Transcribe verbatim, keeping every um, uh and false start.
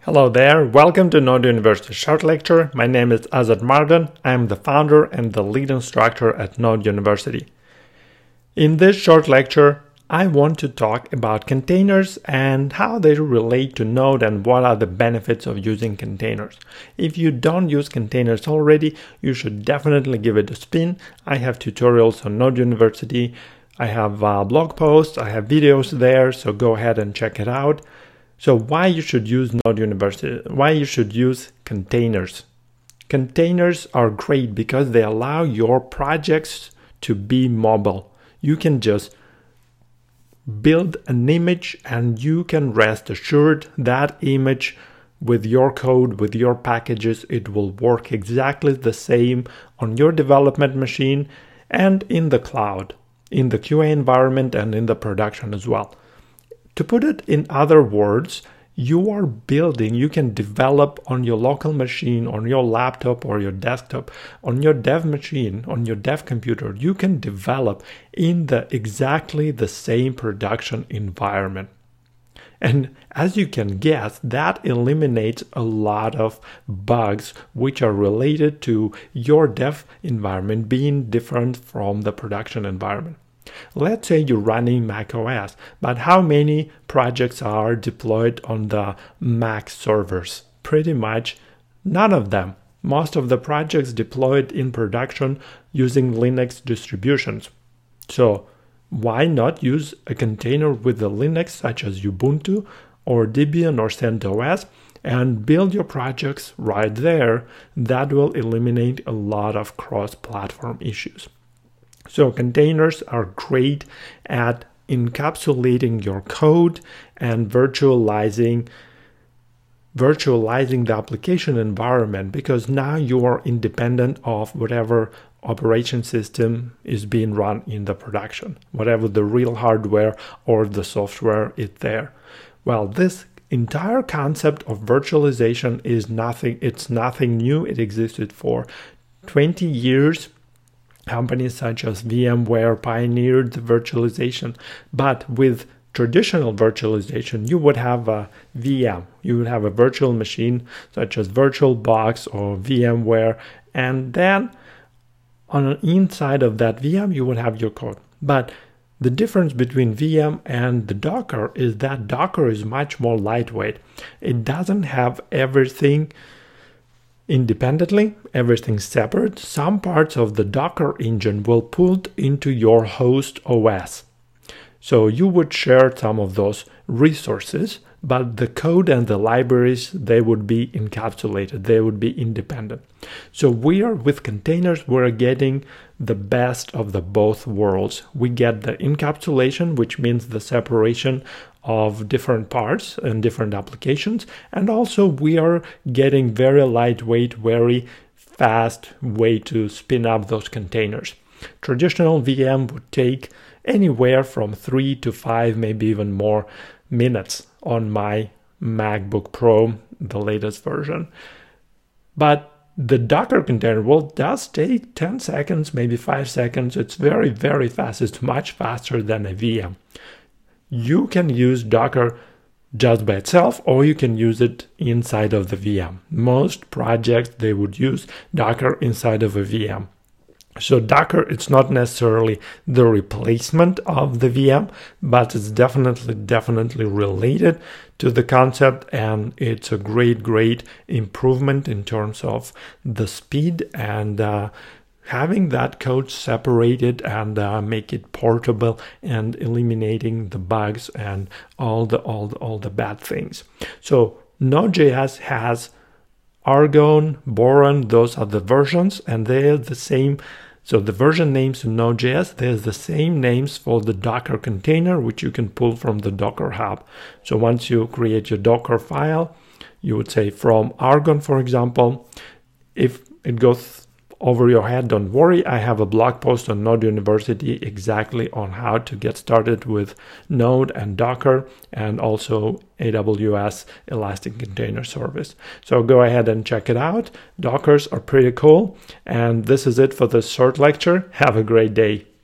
Hello there, welcome to Node University Short Lecture. My name is Azad Mardan. I am the founder and the lead instructor at Node University. In this short lecture, I want to talk about containers and how they relate to Node and what are the benefits of using containers. If you don't use containers already, you should definitely give it a spin. I have tutorials on Node University. I have uh, blog posts, I have videos there, so go ahead and check it out. So why you should use Node University, why you should use containers. Containers are great because they allow your projects to be mobile. You can just build an image and you can rest assured that image with your code, with your packages, it will work exactly the same on your development machine and in the cloud, in the Q A environment and in the production as well. To put it in other words, you are building, you can develop on your local machine, on your laptop or your desktop, on your dev machine, on your dev computer, you can develop in the exactly the same production environment. And as you can guess, that eliminates a lot of bugs which are related to your dev environment being different from the production environment. Let's say you're running macOS, but how many projects are deployed on the Mac servers? Pretty much none of them. Most of the projects deployed in production using Linux distributions. So why not use a container with the Linux such as Ubuntu or Debian or CentOS and build your projects right there? That will eliminate a lot of cross-platform issues. So containers are great at encapsulating your code and virtualizing virtualizing the application environment, because now you are independent of whatever operation system is being run in the production, whatever the real hardware or the software is there. Well, this entire concept of virtualization is nothing, it's nothing new. It existed for twenty years. Companies such as VMware pioneered the virtualization, but with traditional virtualization, you would have a V M. You would have a virtual machine such as VirtualBox or VMware, and then on the inside of that V M, you would have your code. But the difference between V M and the Docker is that Docker is much more lightweight. It doesn't have everything independently, everything separate. Some parts of the Docker engine will pull into your host O S. So you would share some of those resources, but the code and the libraries, they would be encapsulated, they would be independent. So we are with containers, we're getting the best of the both worlds. We get the encapsulation, which means the separation of different parts and different applications, and also we are getting very lightweight, very fast way to spin up those containers. Traditional V M would take anywhere from three to five, maybe even more minutes on my MacBook Pro, the latest version. But the Docker container will just take ten seconds, maybe five seconds. It's very, very fast. It's much faster than a V M. You can use Docker just by itself, or you can use it inside of the V M. Most projects, they would use Docker inside of a V M. So Docker, it's not necessarily the replacement of the V M, but it's definitely, definitely related to the concept, and it's a great, great improvement in terms of the speed and uh, having that code separated and uh, make it portable and eliminating the bugs and all the all the, all the bad things. So Node.js has Argon, Boron, those are the versions, and they're the same. So the version names in Node.js, there's the same names for the Docker container, which you can pull from the Docker Hub. So once you create your Docker file, you would say from Argon, for example. If it goes over your head, don't worry. I have a blog post on Node University exactly on how to get started with Node and Docker, and also A W S Elastic Container Service. So go ahead and check it out. Dockers are pretty cool. And this is it for this short lecture. Have a great day.